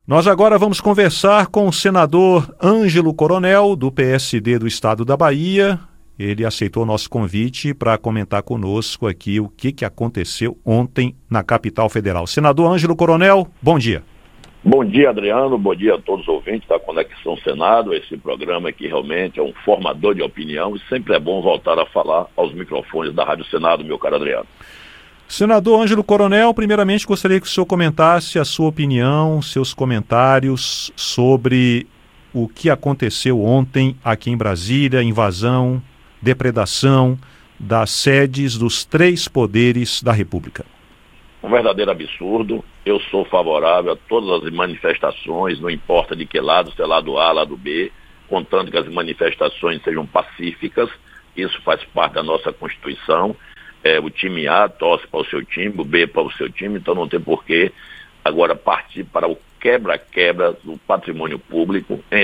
Nós agora vamos conversar com o senador Ângelo Coronel, do PSD do Estado da Bahia. Ele aceitou o nosso convite para comentar conosco aqui o que aconteceu ontem na capital federal. Senador Ângelo Coronel, bom dia. Bom dia, Adriano. Bom dia a todos os ouvintes da Conexão Senado. Esse programa aqui realmente é um formador de opinião e sempre é bom voltar a falar aos microfones da Rádio Senado, meu caro Adriano. Senador Ângelo Coronel, primeiramente gostaria que o senhor comentasse a sua opinião, seus comentários sobre o que aconteceu ontem aqui em Brasília, invasão, depredação das sedes dos 3 poderes da República. Um verdadeiro absurdo. Eu sou favorável a todas as manifestações, não importa de que lado, se é lado A, lado B, contando que as manifestações sejam pacíficas. Isso faz parte da nossa Constituição. O time A torce para o seu time, o B para o seu time, então não tem porquê agora partir para o quebra-quebra do patrimônio público, em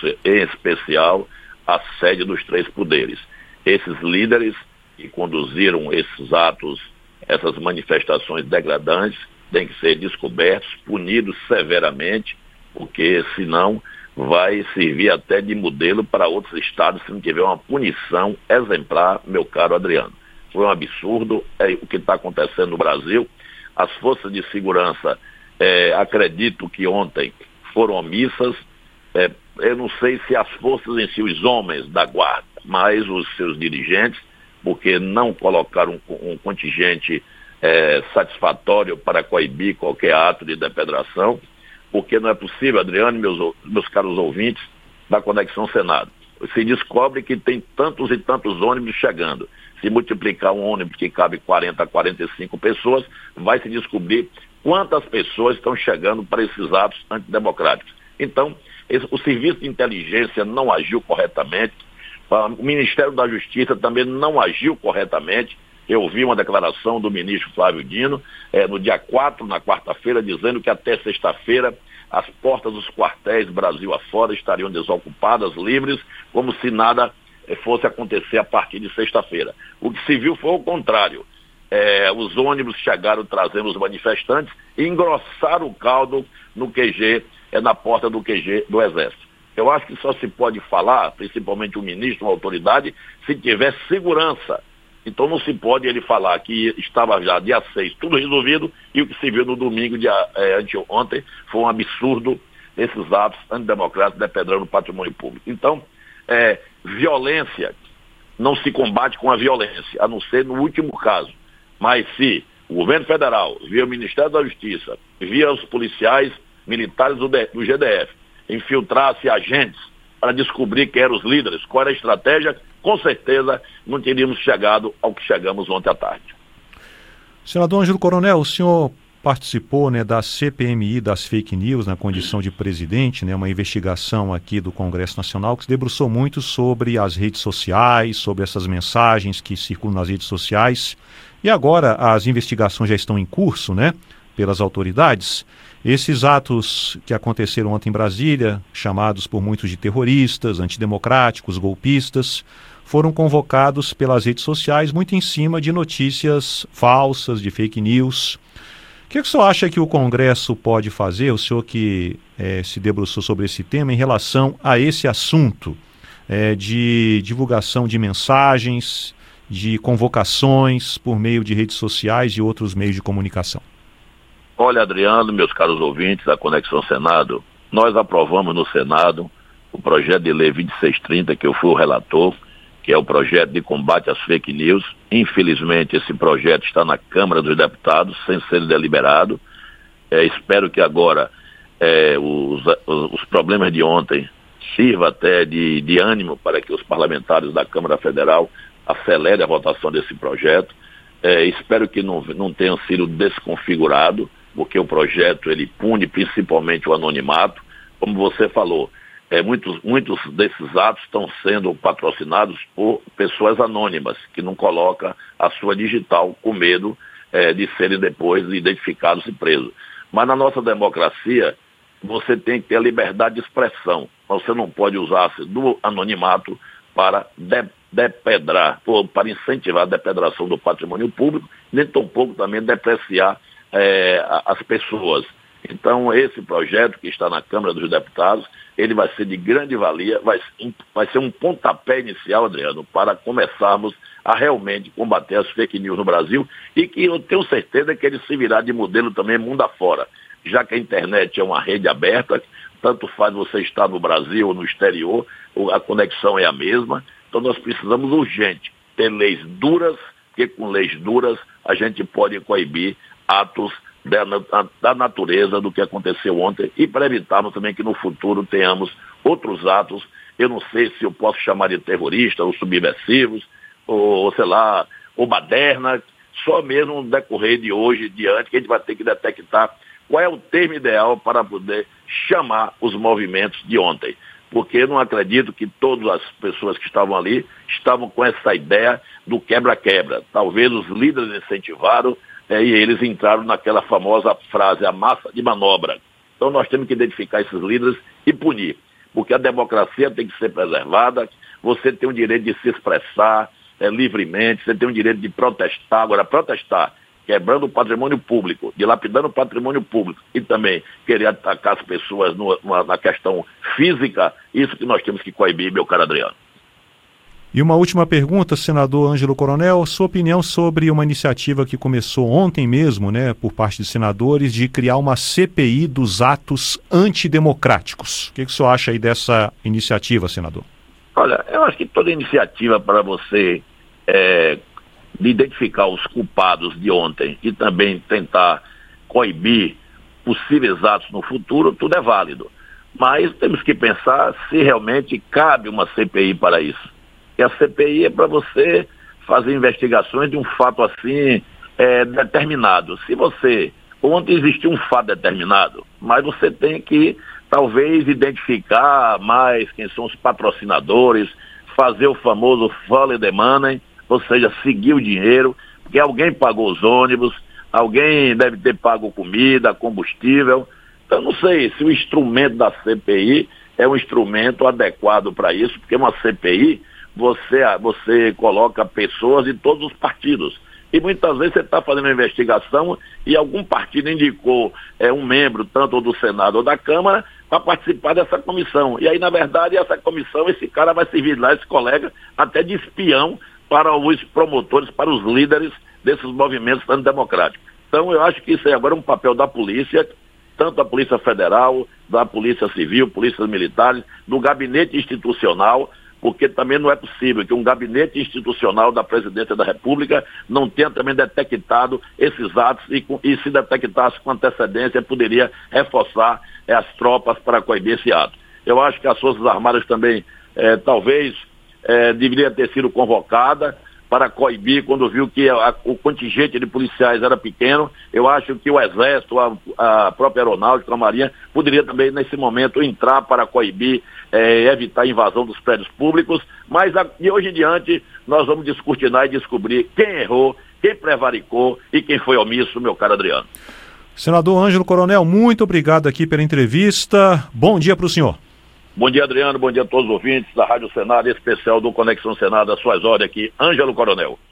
especial a sede dos 3 poderes. Esses líderes que conduziram esses atos, essas manifestações degradantes, têm que ser descobertos, punidos severamente, porque senão vai servir até de modelo para outros estados se não tiver uma punição exemplar, meu caro Adriano. Foi um absurdo o que está acontecendo no Brasil. As forças de segurança, acredito que ontem foram omissas. Eu não sei se as forças em si, os homens da guarda, mas os seus dirigentes, porque não colocaram um contingente satisfatório para coibir qualquer ato de depredação, porque não é possível, Adriano e meus caros ouvintes da Conexão Senado. Se descobre que tem tantos e tantos ônibus chegando. Se multiplicar um ônibus que cabe 40 a 45 pessoas, vai se descobrir quantas pessoas estão chegando para esses atos antidemocráticos. Então, o Serviço de Inteligência não agiu corretamente, o Ministério da Justiça também não agiu corretamente. Eu vi uma declaração do ministro Flávio Dino, no dia 4, na quarta-feira, dizendo que até sexta-feira as portas dos quartéis Brasil afora estariam desocupadas, livres, como se nada fosse acontecer a partir de sexta-feira. O que se viu foi o contrário. Os ônibus chegaram trazendo os manifestantes e engrossaram o caldo no QG, na porta do QG do Exército. Eu acho que só se pode falar, principalmente o ministro, uma autoridade, se tiver segurança. Então não se pode ele falar que estava já dia 6 tudo resolvido e o que se viu no domingo, anteontem, foi um absurdo esses atos antidemocráticos depredaram o patrimônio público. Então, violência não se combate com a violência, a não ser no último caso. Mas se o governo federal, via o Ministério da Justiça, via os policiais militares do GDF, infiltrasse agentes para descobrir quem eram os líderes, qual era a estratégia, com certeza não teríamos chegado ao que chegamos ontem à tarde. Senador Ângelo Coronel, o senhor participou, da CPMI das fake news na condição de presidente, uma investigação aqui do Congresso Nacional que se debruçou muito sobre as redes sociais, sobre essas mensagens que circulam nas redes sociais. E agora as investigações já estão em curso, pelas autoridades. Esses atos que aconteceram ontem em Brasília, chamados por muitos de terroristas, antidemocráticos, golpistas, foram convocados pelas redes sociais muito em cima de notícias falsas, de fake news. O que o senhor acha que o Congresso pode fazer, o senhor que se debruçou sobre esse tema, em relação a esse assunto de divulgação de mensagens, de convocações por meio de redes sociais e outros meios de comunicação? Olha, Adriano, meus caros ouvintes da Conexão Senado, nós aprovamos no Senado o projeto de lei 2630, que eu fui o relator, que é o projeto de combate às fake news. Infelizmente, esse projeto está na Câmara dos Deputados, sem ser deliberado. Espero que agora os problemas de ontem sirvam até de ânimo para que os parlamentares da Câmara Federal acelerem a votação desse projeto. Espero que não tenha sido desconfigurado, porque o projeto ele pune principalmente o anonimato. Como você falou, muitos desses atos estão sendo patrocinados por pessoas anônimas, que não colocam a sua digital com medo de serem depois identificados e presos. Mas na nossa democracia, você tem que ter a liberdade de expressão. Você não pode usar-se do anonimato para depredar, para incentivar a depredação do patrimônio público, nem tampouco também depreciar as pessoas. Então, esse projeto que está na Câmara dos Deputados, ele vai ser de grande valia, vai ser um pontapé inicial, Adriano, para começarmos a realmente combater as fake news no Brasil e que eu tenho certeza que ele servirá de modelo também mundo afora, já que a internet é uma rede aberta, tanto faz você estar no Brasil ou no exterior, a conexão é a mesma, então nós precisamos urgente ter leis duras, porque com leis duras a gente pode coibir atos da natureza do que aconteceu ontem e para evitarmos também que no futuro tenhamos outros atos, eu não sei se eu posso chamar de terroristas ou subversivos, ou sei lá, ou baderna, só mesmo no decorrer de hoje e diante que a gente vai ter que detectar qual é o termo ideal para poder chamar os movimentos de ontem. Porque eu não acredito que todas as pessoas que estavam ali estavam com essa ideia do quebra-quebra. Talvez os líderes incentivaram e eles entraram naquela famosa frase, a massa de manobra. Então nós temos que identificar esses líderes e punir. Porque a democracia tem que ser preservada, você tem o direito de se expressar livremente, você tem o direito de protestar. Agora, protestar quebrando o patrimônio público, dilapidando o patrimônio público e também querer atacar as pessoas na questão física, isso que nós temos que coibir, meu caro Adriano. E uma última pergunta, senador Ângelo Coronel, sua opinião sobre uma iniciativa que começou ontem mesmo, por parte de senadores, de criar uma CPI dos atos antidemocráticos. O que o senhor acha aí dessa iniciativa, senador? Olha, eu acho que toda iniciativa para você de identificar os culpados de ontem e também tentar coibir possíveis atos no futuro, tudo é válido. Mas temos que pensar se realmente cabe uma CPI para isso. E a CPI é para você fazer investigações de um fato assim determinado. Se você... Ontem existiu um fato determinado, mas você tem que talvez identificar mais quem são os patrocinadores, fazer o famoso follow the money, ou seja, seguir o dinheiro, porque alguém pagou os ônibus, alguém deve ter pago comida, combustível. Então não sei se o instrumento da CPI é um instrumento adequado para isso, porque uma CPI você coloca pessoas de todos os partidos. E muitas vezes você está fazendo uma investigação e algum partido indicou um membro, tanto do Senado ou da Câmara, para participar dessa comissão. E aí, na verdade, essa comissão, esse cara vai servir lá, esse colega, até de espião para os promotores, para os líderes desses movimentos antidemocráticos. Então, eu acho que isso é agora um papel da polícia, tanto da Polícia Federal, da Polícia Civil, polícias militares, do gabinete institucional, porque também não é possível que um gabinete institucional da Presidência da República não tenha também detectado esses atos e se detectasse com antecedência, poderia reforçar as tropas para coibir esse ato. Eu acho que as Forças Armadas também, talvez, deveria ter sido convocada para coibir quando viu que o contingente de policiais era pequeno. Eu acho que o Exército, a própria Aeronáutica, a Marinha, poderia também, nesse momento, entrar para coibir, evitar a invasão dos prédios públicos. Mas, de hoje em diante, nós vamos descortinar e descobrir quem errou, quem prevaricou e quem foi omisso, meu caro Adriano. Senador Ângelo Coronel, muito obrigado aqui pela entrevista. Bom dia para o senhor. Bom dia, Adriano. Bom dia a todos os ouvintes da Rádio Senado, especial do Conexão Senado, às suas ordens aqui, Ângelo Coronel.